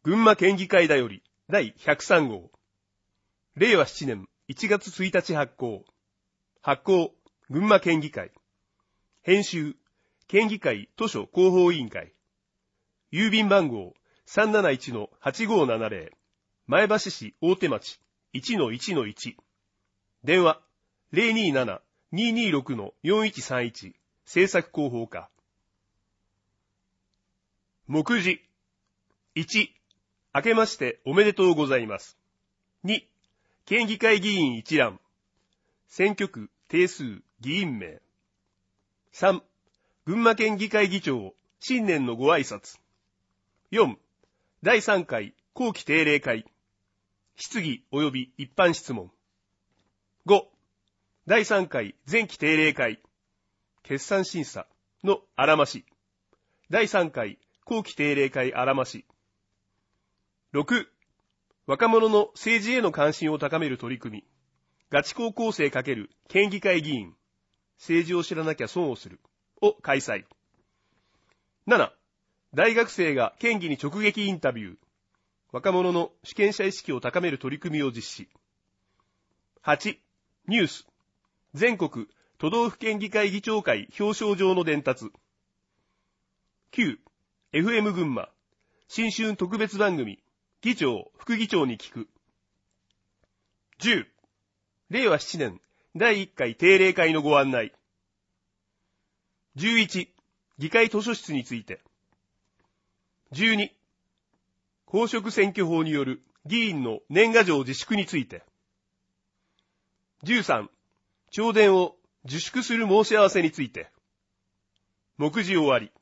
群馬県議会だより第103号。令和7年1月1日発行。発行、群馬県議会。編集、県議会図書広報委員会。郵便番号 371-8570。前橋市大手町 1-1-1。電話 027-226-4131。制作広報課。目次。1、明けましておめでとうございます。2、県議会議員一覧。選挙区、定数、議員名。3、群馬県議会議長、新年のご挨拶。4、第3回後期定例会。質疑及び一般質問。5、第3回前期定例会。決算審査のあらまし。第3回後期定例会あらまし。6、若者の政治への関心を高める取り組み。ガチ高校生×県議会議員。政治を知らなきゃ損をする。を開催。7、大学生が県議に直撃インタビュー。若者の主権者意識を高める取り組みを実施。8、ニュース。全国都道府県議会議長会表彰状の伝達。9、FM 群馬。新春特別番組。議長、副議長に聞く。10、令和7年第1回定例会のご案内。11、議会図書室について。12、公職選挙法による議員の年賀状自粛について。13、弔電を自粛する申し合わせについて。目次終わり。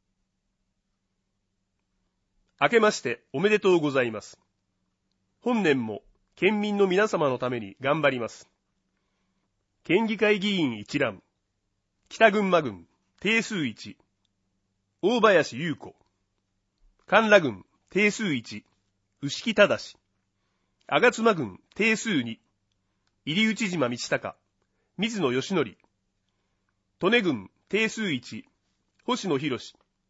明けましておめでとうございます。本年も県民の皆様のために頑張ります。県議会議員一覧。北群馬郡定数1。大林優子。神良郡定数1。牛木忠。吾妻郡定数2。入内島道隆。水野義則。利根郡定数1。星野博。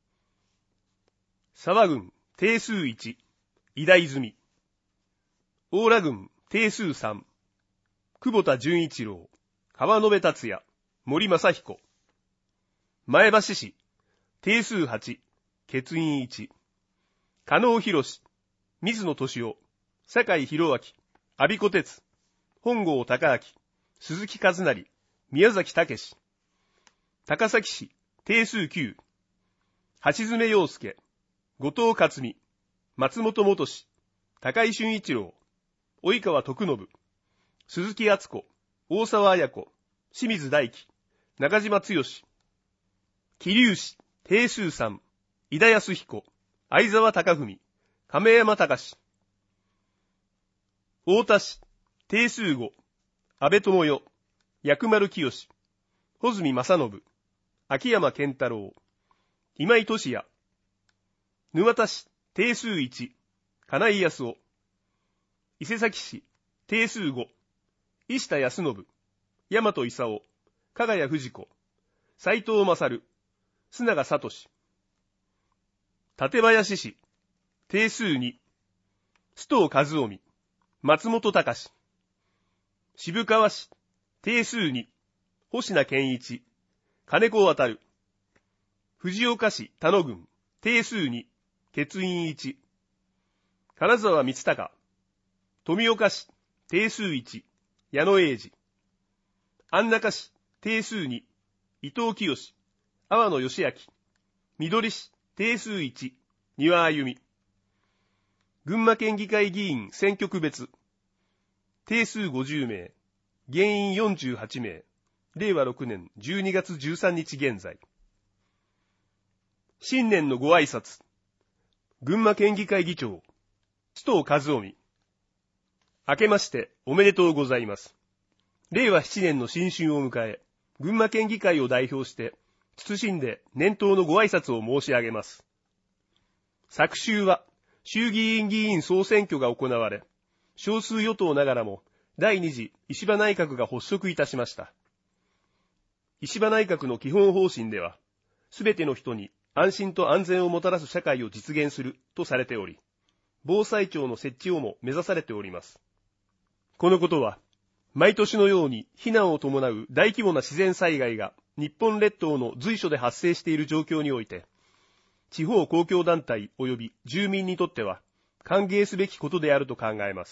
沢郡定数1、井田泉。大良郡定数3、久保田純一郎、川延達也、森正彦。前橋市定数8、欠員1、加納博、水野俊夫、酒井宏明、阿比子哲、本郷隆明、鈴木和成、宮崎武。高崎市定数9、橋爪洋介、後藤克美、松本元志、高井俊一郎、及川徳信、鈴木敦子、大沢彩子、清水大輝、中島剛。桐生市、定数3、井田康彦、相沢貴文、亀山隆。太田市、定数5、安倍智代、薬丸清、穂積正信、秋山健太郎、今井俊也。沼田市、定数1、金井康夫。伊勢崎市、定数5、石田康信、大和勲、加賀谷藤子、斉藤勝、須永聡。館林市、定数2、須藤和臣、松本隆。渋川市、定数2、星名健一、金子渡。藤岡市田野郡、定数2、欠員1、金沢光隆。富岡市、定数1、矢野英二。安中市、定数2、伊藤清、阿野義明。緑市、定数1、丹羽歩美。群馬県議会議員選挙区別。定数50名、現員48名。令和6年12月13日現在。新年のご挨拶。群馬県議会議長、須藤和臣。明けましておめでとうございます。令和7年の新春を迎え、群馬県議会を代表して、謹んで年頭のご挨拶を申し上げます。昨週は、衆議院議員総選挙が行われ、少数与党ながらも、第2次石破内閣が発足いたしました。石破内閣の基本方針では、すべての人に安心と安全をもたらす社会を実現するとされており、 防災庁の設置をも目指されております。このことは、毎年のように避難を伴う大規模な自然災害が日本列島の随所で発生している状況において、地方公共団体及び住民にとっては歓迎すべきことであると考えます。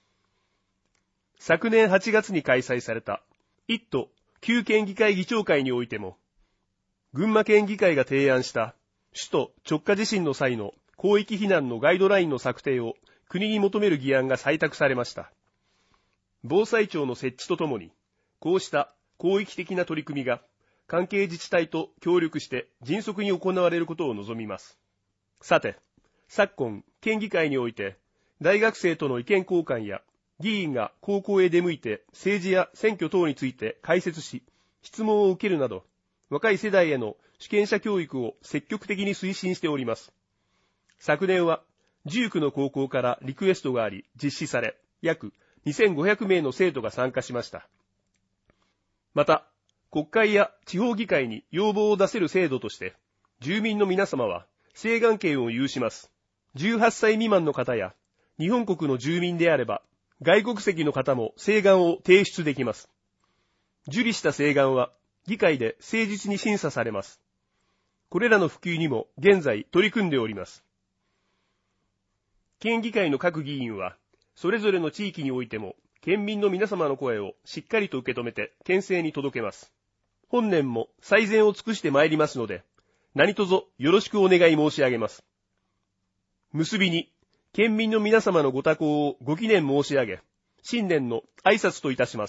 昨年8月に開催された1都9県議会議長会においても、群馬県議会が提案した首都直下地震の際の広域避難のガイドラインの策定を国に求める議案が採択されました。防災庁の設置とともに、こうした広域的な取り組みが関係自治体と協力して迅速に行われることを望みます。さて、昨今、県議会において、大学生との意見交換や、議員が高校へ出向いて政治や選挙等について解説し、質問を受けるなど、若い世代への主権者教育を積極的に推進しております。昨年は19の高校からリクエストがあり実施され、約2500名の生徒が参加しました。また、国会や地方議会に要望を出せる制度として、住民の皆様は請願権を有します。18歳未満の方や日本国の住民であれば、外国籍の方も請願を提出できます。受理した請願は議会で誠実に審査されます。これらの普及にも現在取り組んでおります。県議会の各議員は、それぞれの地域においても、県民の皆様の声をしっかりと受け止めて県政に届けます。本年も最善を尽くしてまいりますので、何卒よろしくお願い申し上げます。結びに、県民の皆様のご多幸をご祈念申し上げ、新年の挨拶といたします。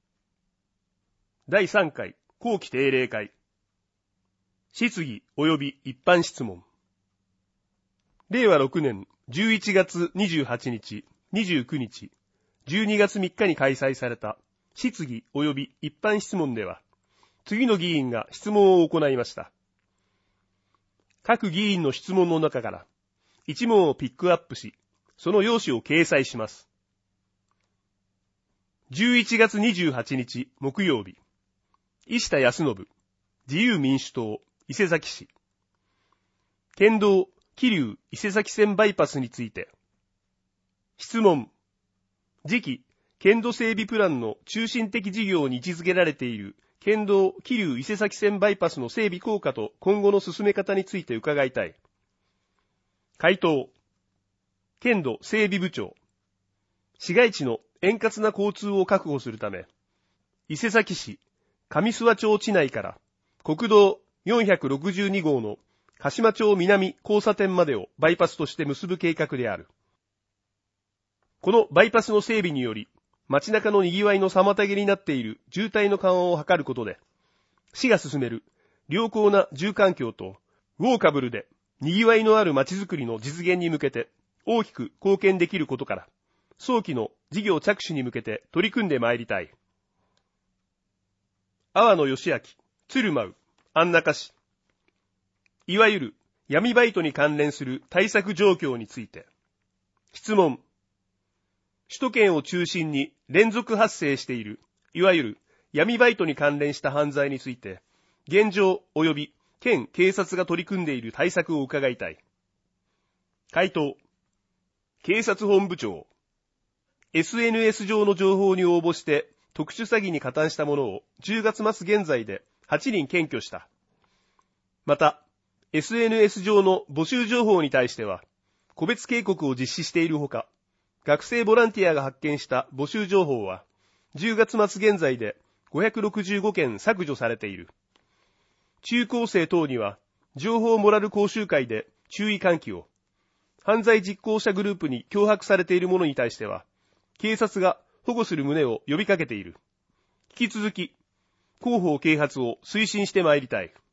第3回後期定例会。質疑及び一般質問。令和6年11月28日、29日、12月3日に開催された質疑及び一般質問では、次の議員が質問を行いました。各議員の質問の中から一問をピックアップし、その要旨を掲載します。11月28日木曜日、石田康信、自由民主党、伊勢崎市。県道桐生伊勢崎線バイパスについて。質問。次期県土整備プランの中心的事業に位置づけられている県道桐生伊勢崎線バイパスの整備効果と今後の進め方について伺いたい。回答。県土整備部長。市街地の円滑な交通を確保するため、伊勢崎市上諏訪町地内から国道462号の鹿島町南交差点までをバイパスとして結ぶ計画である。このバイパスの整備により、街中の賑わいの妨げになっている渋滞の緩和を図ることで、市が進める良好な住環境とウォーカブルで賑わいのある街づくりの実現に向けて大きく貢献できることから、早期の事業着手に向けて取り組んでまいりたい。阿波野義明、鶴舞、安中市。いわゆる闇バイトに関連する対策状況について。質問。首都圏を中心に連続発生している、いわゆる闇バイトに関連した犯罪について、現状及び県警察が取り組んでいる対策を伺いたい。回答。警察本部長。SNS 上の情報に応募して特殊詐欺に加担した者を10月末現在で8人検挙した。また、SNS 上の募集情報に対しては、個別警告を実施しているほか、学生ボランティアが発見した募集情報は、10月末現在で565件削除されている。中高生等には、情報モラル講習会で注意喚起を、犯罪実行者グループに脅迫されている者に対しては、警察が保護する旨を呼びかけている。引き続き、広報啓発を推進してまいりたい。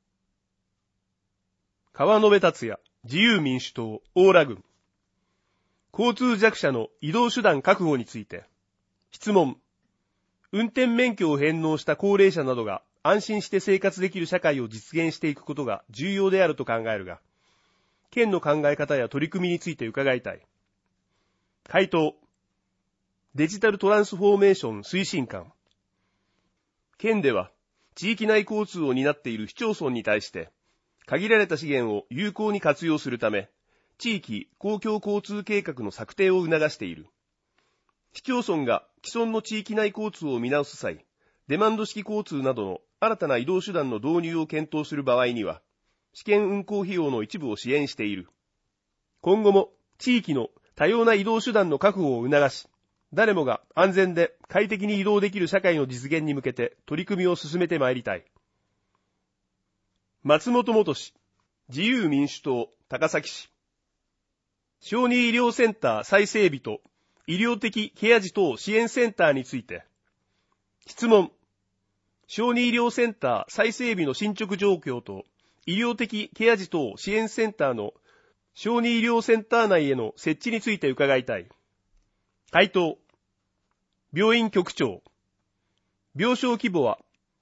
川野辺達也、自由民主党、大良郡。交通弱者の移動手段確保について。質問。運転免許を返納した高齢者などが安心して生活できる社会を実現していくことが重要であると考えるが、県の考え方や取り組みについて伺いたい。回答。デジタルトランスフォーメーション推進官。県では、地域内交通を担っている市町村に対して、限られた資源を有効に活用するため、 地域公共交通計画の策定を促している。市町村が既存の地域内交通を見直す際、デマンド式交通などの新たな移動手段の導入を検討する場合には、試験運行費用の一部を支援している。今後も地域の多様な移動手段の確保を促し、誰もが安全で快適に移動できる社会の実現に向けて取り組みを進めてまいりたい。松本元氏、自由民主党、高崎市。小児医療センター再整備と医療的ケア児等支援センターについて。質問。小児医療センター再整備の進捗状況と医療的ケア児等支援センターの小児医療センター内への設置について伺いたい。回答。病院局長。病床規模は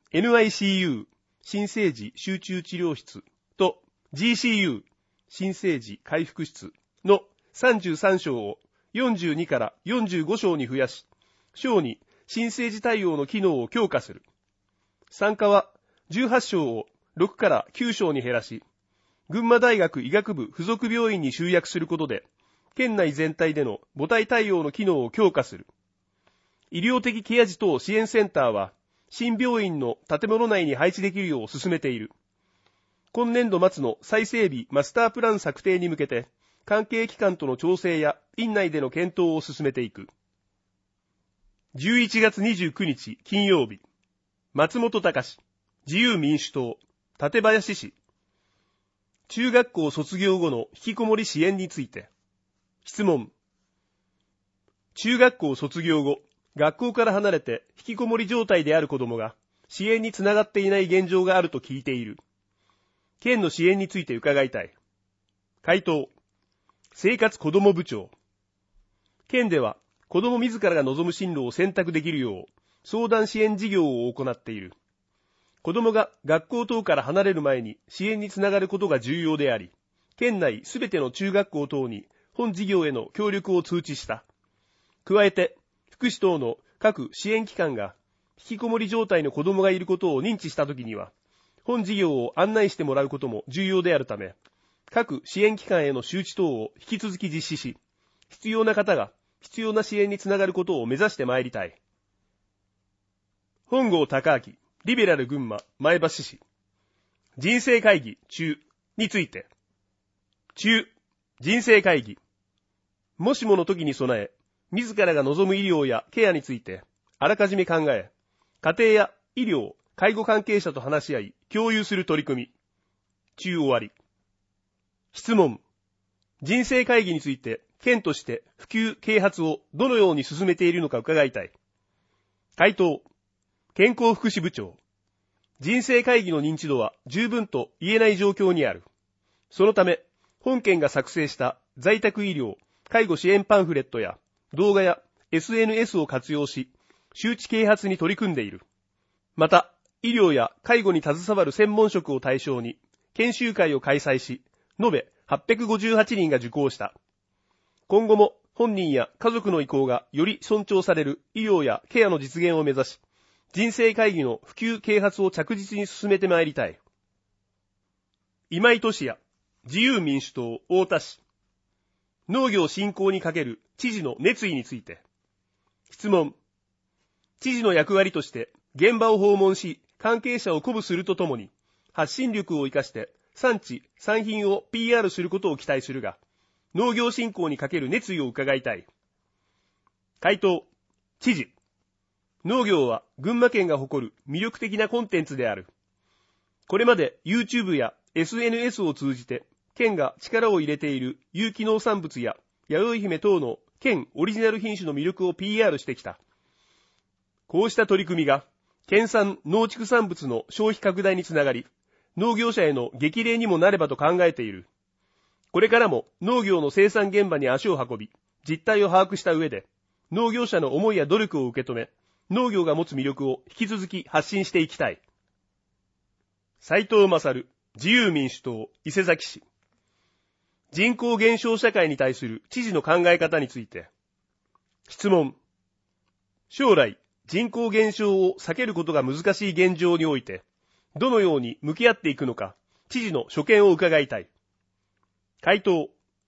NICU 新生児集中治療室と GCU 新生児回復室の33床を42から45床に増やし、小児新生児対応の機能を強化する。産科は18床を6から9床に減らし、群馬大学医学部附属病院に集約することで、県内全体での母体対応の機能を強化する。医療的ケア児等支援センターは、新病院の建物内に配置できるよう進めている。今年度末の再整備マスタープラン策定に向けて、関係機関との調整や院内での検討を進めていく。11月29日金曜日、松本隆、自由民主党、館林市。中学校卒業後の引きこもり支援について。質問。中学校卒業後、学校から離れて引きこもり状態である子どもが支援につながっていない現状があると聞いている。県の支援について伺いたい。回答。生活子ども部長。県では子ども自らが望む進路を選択できるよう相談支援事業を行っている。子どもが学校等から離れる前に支援につながることが重要であり、県内すべての中学校等に本事業への協力を通知した。加えて、福祉等の各支援機関が引きこもり状態の子どもがいることを認知したときには、本事業を案内してもらうことも重要であるため、各支援機関への周知等を引き続き実施し、必要な方が必要な支援につながることを目指してまいりたい。本郷隆明、リベラル群馬、前橋市。人生会議中について。中、人生会議。もしもの時に備え、自らが望む医療やケアについて、あらかじめ考え、家庭や医療、介護関係者と話し合い、共有する取り組み。中終わり。質問。人生会議について、県として普及、啓発をどのように進めているのか伺いたい。回答。健康福祉部長。人生会議の認知度は十分と言えない状況にある。そのため、本県が作成した在宅医療、介護支援パンフレットや動画や SNS を活用し、周知啓発に取り組んでいる。また、医療や介護に携わる専門職を対象に、研修会を開催し、延べ858人が受講した。今後も本人や家族の意向がより尊重される医療やケアの実現を目指し、人生会議の普及啓発を着実に進めてまいりたい。今井俊也、自由民主党太田市。農業振興にかける知事の熱意について。質問。知事の役割として現場を訪問し、関係者を鼓舞するとともに、発信力を生かして産地、産品を PR することを期待するが、農業振興にかける熱意を伺いたい。回答。知事。農業は群馬県が誇る魅力的なコンテンツである。これまで YouTube や SNS を通じて、県が力を入れている有機農産物や弥生姫等の県オリジナル品種の魅力を PR してきた。こうした取り組みが県産農畜産物の消費拡大につながり、農業者への激励にもなればと考えている。これからも農業の生産現場に足を運び、実態を把握した上で、農業者の思いや努力を受け止め、農業が持つ魅力を引き続き発信していきたい。斉藤勝、自由民主党、伊勢崎市。人口減少社会に対する知事の考え方について。質問。将来、人口減少を避けることが難しい現状において、どのように向き合っていくのか、知事の所見を伺いたい。回答。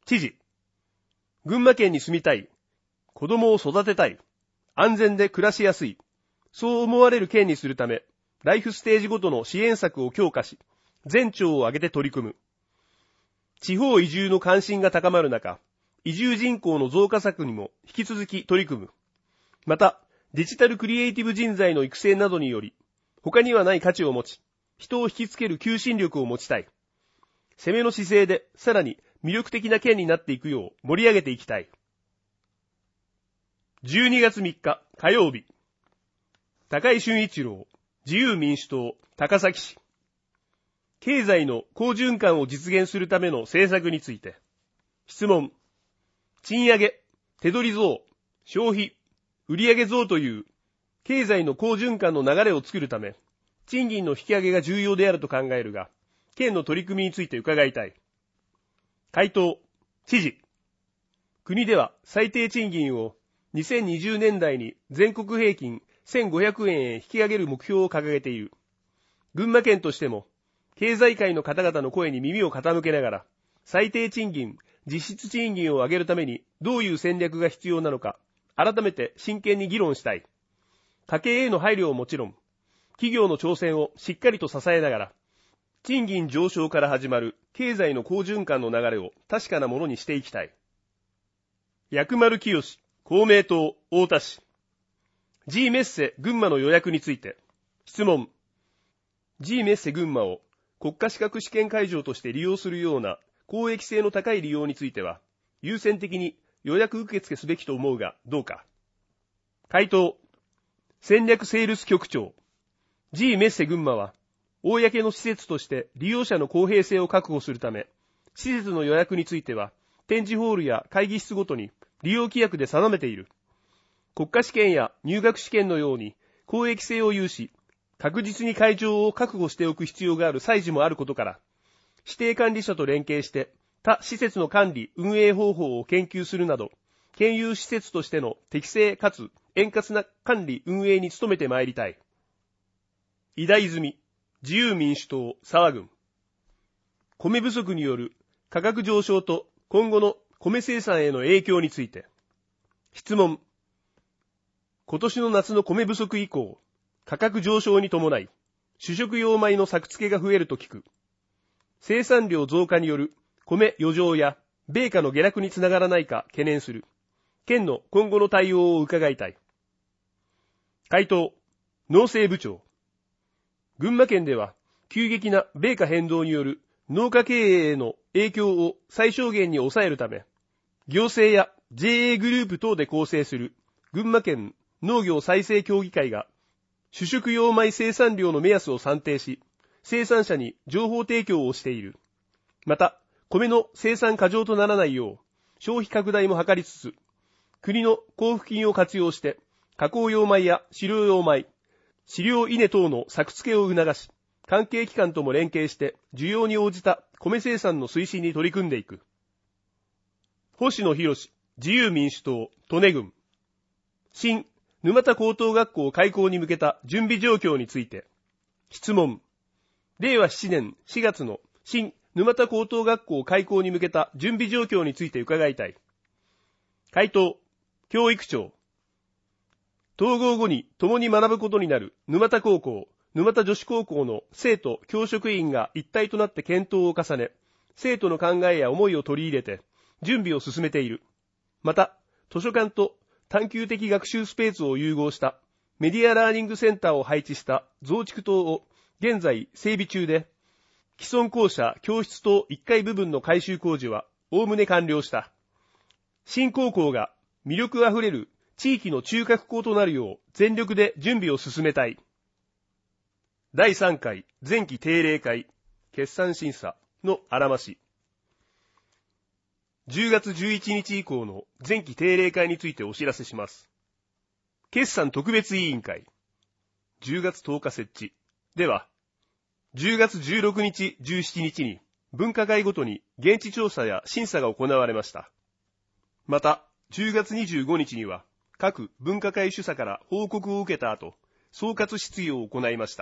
知事。群馬県に住みたい。子供を育てたい。安全で暮らしやすい。そう思われる県にするため、ライフステージごとの支援策を強化し、全庁を挙げて取り組む。地方移住の関心が高まる中、移住人口の増加策にも引き続き取り組む。また、デジタルクリエイティブ人材の育成などにより、他にはない価値を持ち、人を引きつける求心力を持ちたい。攻めの姿勢でさらに魅力的な県になっていくよう盛り上げていきたい。12月3日火曜日。高井俊一郎、自由民主党、高崎市。経済の好循環を実現するための政策について。質問。賃上げ、手取り増、消費、売上増という経済の好循環の流れを作るため、賃金の引き上げが重要であると考えるが、県の取り組みについて伺いたい。回答。知事。国では最低賃金を2020年代に全国平均1500円へ引き上げる目標を掲げている。群馬県としても、経済界の方々の声に耳を傾けながら、最低賃金、実質賃金を上げるためにどういう戦略が必要なのか、改めて真剣に議論したい。家計への配慮はもちろん、企業の挑戦をしっかりと支えながら、賃金上昇から始まる経済の好循環の流れを確かなものにしていきたい。薬丸清、公明党、太田市。G メッセ群馬の予約について。質問。G メッセ群馬を国家資格試験会場として利用するような公益性の高い利用については、優先的に予約受付すべきと思うがどうか。回答。戦略セールス局長。G メッセ群馬は、公の施設として利用者の公平性を確保するため、施設の予約については、展示ホールや会議室ごとに利用規約で定めている。国家試験や入学試験のように公益性を有し、確実に会場を確保しておく必要がある際時もあることから、指定管理者と連携して他施設の管理・運営方法を研究するなど、県有施設としての適正かつ円滑な管理・運営に努めてまいりたい。井田泉、自由民主党、沢郡。米不足による価格上昇と今後の米生産への影響について。質問。今年の夏の米不足以降、価格上昇に伴い、主食用米の作付けが増えると聞く。生産量増加による米余剰や米価の下落につながらないか懸念する。県の今後の対応を伺いたい。回答。農政部長。群馬県では急激な米価変動による農家経営への影響を最小限に抑えるため、行政や JA グループ等で構成する群馬県農業再生協議会が主食用米生産量の目安を算定し、生産者に情報提供をしている。また、米の生産過剰とならないよう消費拡大も図りつつ、国の交付金を活用して加工用米や飼料用米、飼料稲等の作付けを促し、関係機関とも連携して需要に応じた米生産の推進に取り組んでいく。星野博、自由民主党、利根郡。新沼田高等学校開校に向けた準備状況について。質問。令和7年4月の新沼田高等学校開校に向けた準備状況について伺いたい。回答。教育長。統合後に共に学ぶことになる沼田高校、沼田女子高校の生徒・教職員が一体となって検討を重ね、生徒の考えや思いを取り入れて準備を進めている。また、図書館と探究的学習スペースを融合したメディアラーニングセンターを配置した増築棟を現在整備中で、既存校舎教室棟1階部分の改修工事はおおむね完了した。新高校が魅力あふれる地域の中核校となるよう全力で準備を進めたい。第3回前期定例会決算審査のあらまし。10月11日以降の前期定例会についてお知らせします。決算特別委員会。10月10日設置。では、10月16日、17日に分科会ごとに現地調査や審査が行われました。また、10月25日には各分科会主査から報告を受けた後、総括質疑を行いました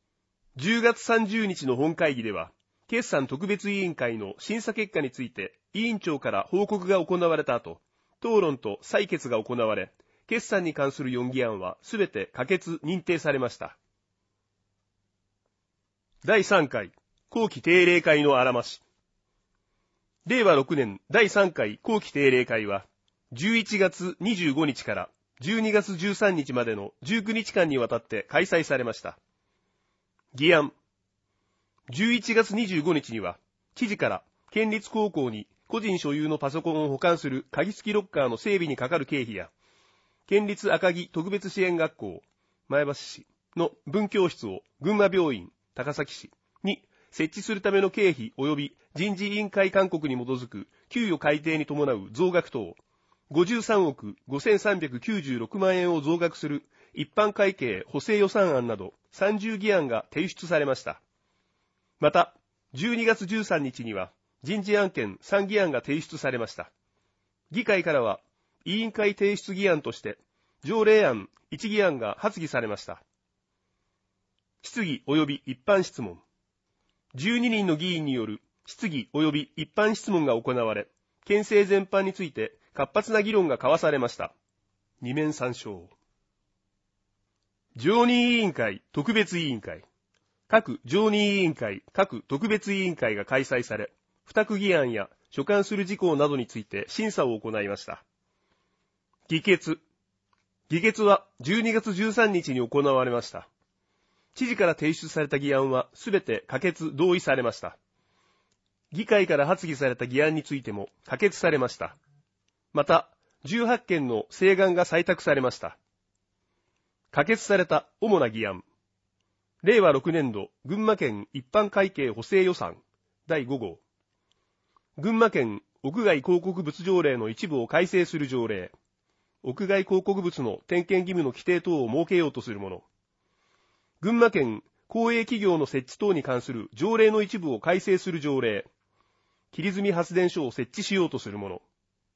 。10月30日の本会議では、決算特別委員会の審査結果について委員長から報告が行われた後、討論と採決が行われ、決算に関する4議案はすべて可決・認定されました。第3回後期定例会のあらまし。令和6年第3回後期定例会は、11月25日から12月13日までの19日間にわたって開催されました。議案。11月25日には、知事から県立高校に個人所有のパソコンを保管する鍵付きロッカーの整備にかかる経費や、県立赤城特別支援学校、前橋市の分教室を群馬病院、高崎市に設置するための経費及び人事委員会勧告に基づく給与改定に伴う増額等、53億5396万円を増額する一般会計補正予算案など30議案が提出されました。また、12月13日には人事案件3議案が提出されました。議会からは委員会提出議案として条例案1議案が発議されました。質疑及び一般質問。12人の議員による質疑及び一般質問が行われ、県政全般について活発な議論が交わされました。二面参照。常任委員会、特別委員会。各常任委員会、各特別委員会が開催され、付託議案や所管する事項などについて審査を行いました。議決。議決は12月13日に行われました。知事から提出された議案はすべて可決・同意されました。議会から発議された議案についても可決されました。また、18件の請願が採択されました。可決された主な議案。令和6年度群馬県一般会計補正予算第5号。群馬県屋外広告物条例の一部を改正する条例。屋外広告物の点検義務の規定等を設けようとするもの。群馬県公営企業の設置等に関する条例の一部を改正する条例。切積発電所を設置しようとするもの。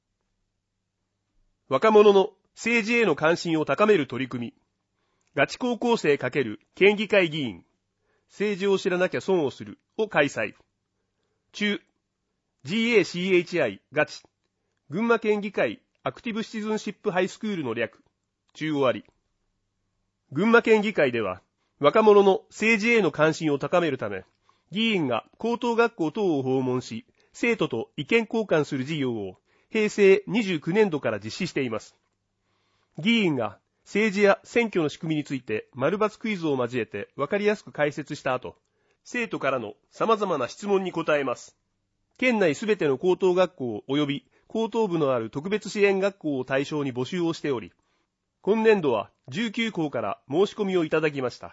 若者の政治への関心を高める取り組み。ガチ高校生×県議会議員。政治を知らなきゃ損をするを開催。中。GACHI ガチ。群馬県議会アクティブシチズンシップハイスクールの略。中終わり。群馬県議会では、若者の政治への関心を高めるため、議員が高等学校等を訪問し、生徒と意見交換する事業を平成29年度から実施しています。議員が政治や選挙の仕組みについて丸抜クイズを交えて分かりやすく解説した後、生徒からの様々な質問に答えます。県内すべての高等学校及び高等部のある特別支援学校を対象に募集をしており、今年度は19校から申し込みをいただきました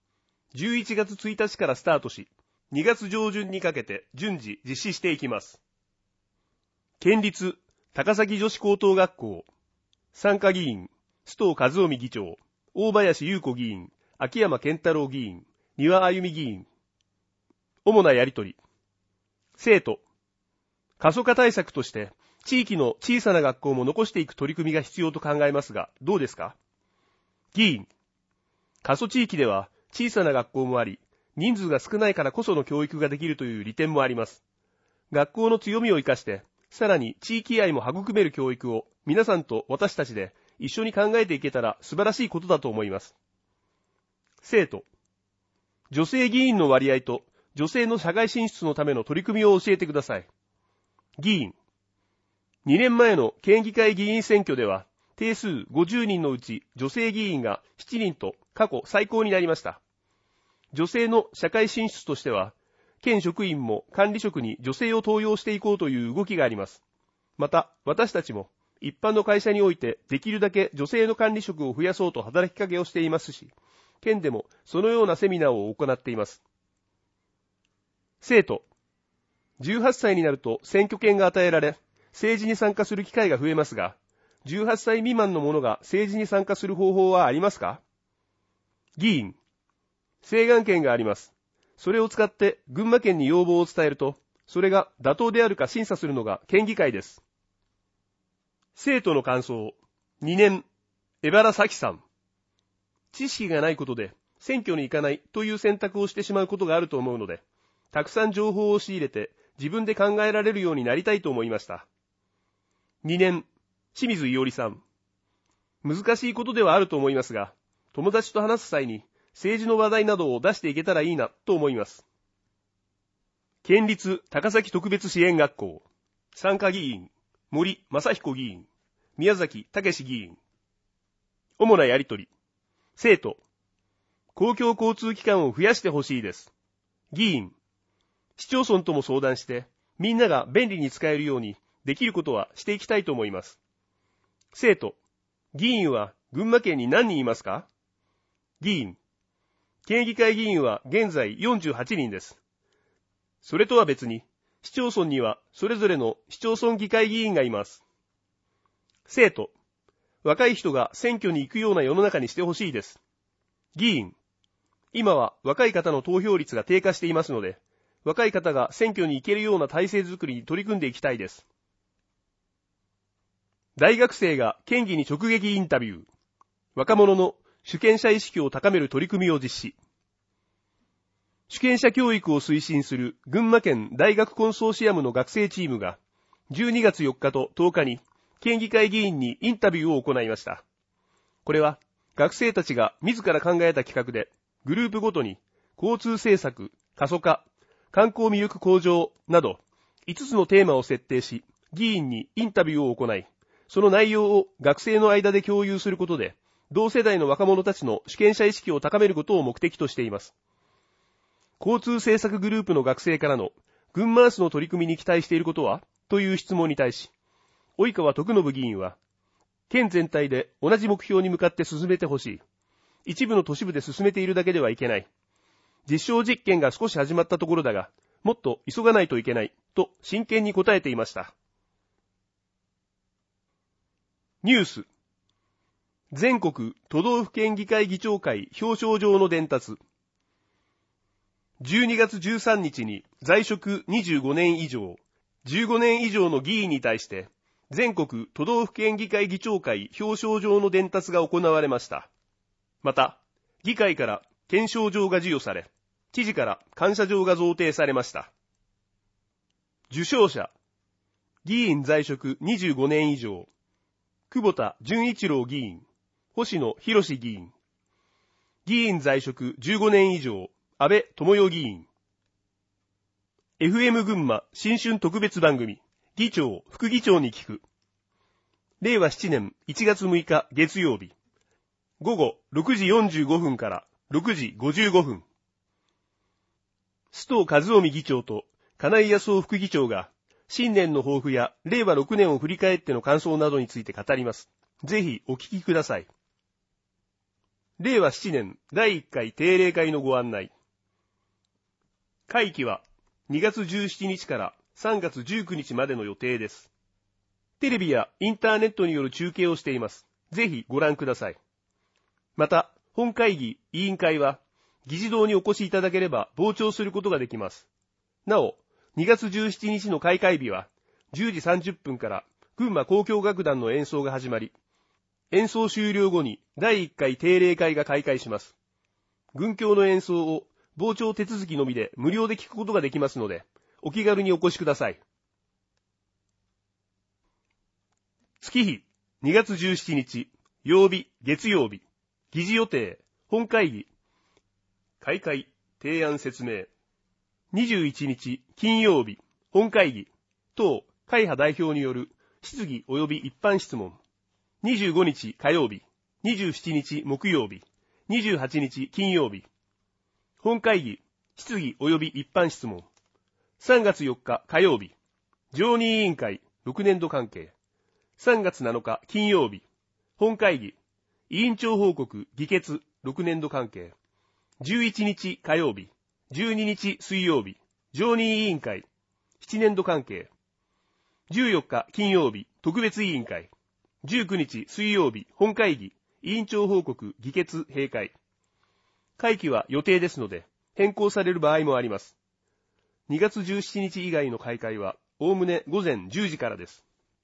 。11月1日からスタートし、2月上旬にかけて順次実施していきます。県立高崎女子高等学校、参加議員、須藤和臣議長、大林優子議員、秋山健太郎議員、丹羽あゆみ議員。主なやりとり。生徒。過疎化対策として、地域の小さな学校も残していく取り組みが必要と考えますが、どうですか？議員。過疎地域では小さな学校もあり、人数が少ないからこその教育ができるという利点もあります。学校の強みを生かして、さらに地域愛も育める教育を皆さんと私たちで一緒に考えていけたら素晴らしいことだと思います。生徒。女性議員の割合と女性の社会進出のための取り組みを教えてください。議員。2年前の県議会議員選挙では、定数50人のうち女性議員が7人と過去最高になりました。女性の社会進出としては、県職員も管理職に女性を登用していこうという動きがあります。また、私たちも一般の会社においてできるだけ女性の管理職を増やそうと働きかけをしていますし、県でもそのようなセミナーを行っています。生徒。18歳になると選挙権が与えられ、政治に参加する機会が増えますが、18歳未満の者が政治に参加する方法はありますか？議員。請願権があります。それを使って群馬県に要望を伝えると、それが妥当であるか審査するのが県議会です。生徒の感想。2年、江原咲さん。知識がないことで選挙に行かないという選択をしてしまうことがあると思うので、たくさん情報を仕入れて自分で考えられるようになりたいと思いました。2年、清水伊織さん。難しいことではあると思いますが、友達と話す際に政治の話題などを出していけたらいいなと思います。県立高崎特別支援学校。参加議員、森正彦議員、宮崎武議員。主なやりとり。生徒。公共交通機関を増やしてほしいです。議員。市町村とも相談して、みんなが便利に使えるようにできることはしていきたいと思います。生徒。議員は群馬県に何人いますか？議員。県議会議員は現在48人です。それとは別に、市町村にはそれぞれの市町村議会議員がいます。生徒。若い人が選挙に行くような世の中にしてほしいです。議員。今は若い方の投票率が低下していますので、若い方が選挙に行けるような体制づくりに取り組んでいきたいです。大学生が県議に直撃インタビュー。若者の主権者意識を高める取り組みを実施。主権者教育を推進する群馬県大学コンソーシアムの学生チームが12月4日と10日に県議会議員にインタビューを行いました。これは学生たちが自ら考えた企画でグループごとに交通政策、過疎化、観光魅力向上など5つのテーマを設定し議員にインタビューを行い、その内容を学生の間で共有することで同世代の若者たちの主権者意識を高めることを目的としています。交通政策グループの学生からの群馬アースの取り組みに期待していることはという質問に対し、及川徳信議員は、県全体で同じ目標に向かって進めてほしい。一部の都市部で進めているだけではいけない。実証実験が少し始まったところだが、もっと急がないといけない、と真剣に答えていました。ニュース。全国都道府県議会議長会表彰状の伝達。12月13日に在職25年以上、15年以上の議員に対して、全国都道府県議会議長会表彰状の伝達が行われました。また、議会から顕彰状が授与され、知事から感謝状が贈呈されました。受賞者、議員在職25年以上、久保田純一郎議員、星野博議員。議員在職15年以上、安倍智代議員。FM 群馬新春特別番組、議長、副議長に聞く。令和7年1月6日月曜日。午後6時45分から6時55分。須藤和臣議長と金井康夫副議長が、新年の抱負や令和6年を振り返っての感想などについて語ります。ぜひお聞きください。令和7年第1回定例会のご案内。会期は2月17日から3月19日までの予定です。テレビやインターネットによる中継をしています。ぜひご覧ください。また、本会議、委員会は、議事堂にお越しいただければ傍聴することができます。なお、2月17日の開会日は、10時30分から群馬交響楽団の演奏が始まり、演奏終了後に第1回定例会が開会します。群響の演奏を傍聴手続きのみで無料で聞くことができますので、お気軽にお越しください。月日、2月17日、曜日、月曜日、議事予定、本会議、開会、提案説明。21日、金曜日、本会議、当会派代表による質疑及び一般質問。25日火曜日、27日木曜日、28日金曜日。本会議、質疑及び一般質問。3月4日火曜日、常任委員会、6年度関係。3月7日金曜日、本会議、委員長報告、議決、6年度関係。11日火曜日、12日水曜日、常任委員会、7年度関係。14日金曜日、特別委員会。19日水曜日、本会議、委員長報告、議決、閉会。会期は予定ですので、変更される場合もあります。2月17日以外の開会は、おおむね午前10時からです。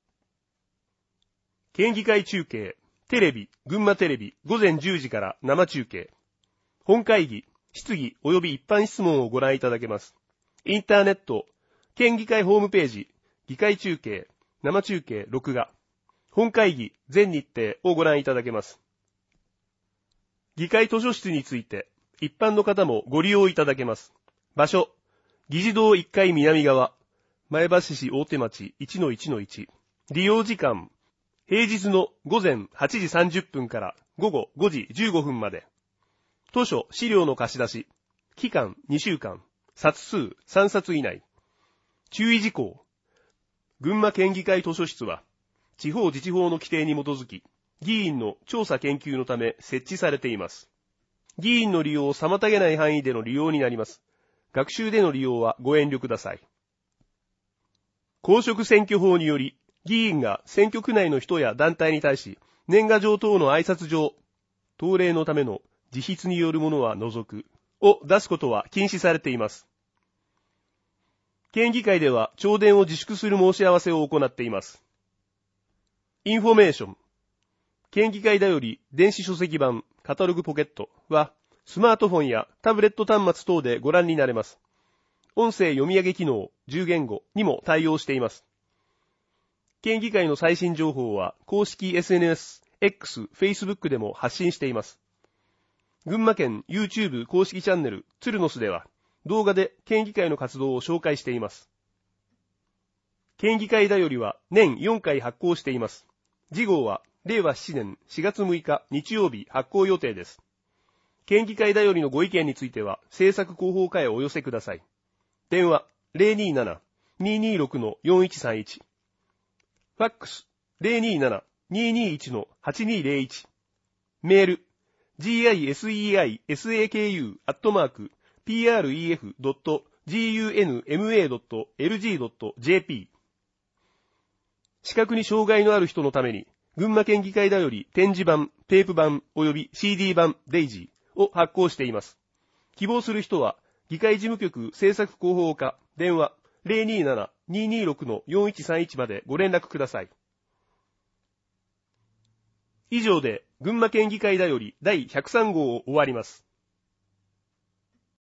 県議会中継、テレビ、群馬テレビ、午前10時から生中継。本会議、質疑及び一般質問をご覧いただけます。インターネット、 県議会ホームページ、議会中継、生中継、録画、本会議、全日程をご覧いただけます。議会図書室について、一般の方もご利用いただけます。場所、議事堂1階南側、前橋市大手町 1-1-1。利用時間、平日の午前8時30分から午後5時15分まで。図書、資料の貸し出し。期間2週間。冊数3冊以内。注意事項。群馬県議会図書室は、地方自治法の規定に基づき、議員の調査研究のため設置されています。議員の利用を妨げない範囲での利用になります。学習での利用はご遠慮ください。公職選挙法により、議員が選挙区内の人や団体に対し、年賀状等の挨拶状、当例のための自筆によるものは除く、を出すことは禁止されています。県議会では弔電を自粛する申し合わせを行っています。インフォメーション。県議会だより電子書籍版カタログポケットはスマートフォンやタブレット端末等でご覧になれます。音声読み上げ機能10言語にも対応しています。県議会の最新情報は公式 SNS、X、Facebook でも発信しています。群馬県 YouTube 公式チャンネルツルノスでは動画で県議会の活動を紹介しています。県議会だよりは年4回発行しています。次号は令和7年4月6日日曜日発行予定です。県議会だよりのご意見については政策広報課へお寄せください。電話 027-226-4131。ファックス 027-221-8201。メール gieseisaku@pref.gunma.lg.jp。視覚に障害のある人のために、群馬県議会だより展示版、テープ版及び CD 版デイジーを発行しています。希望する人は、議会事務局政策広報課電話 027-226-4131 までご連絡ください。以上で、群馬県議会だより第103号を終わります。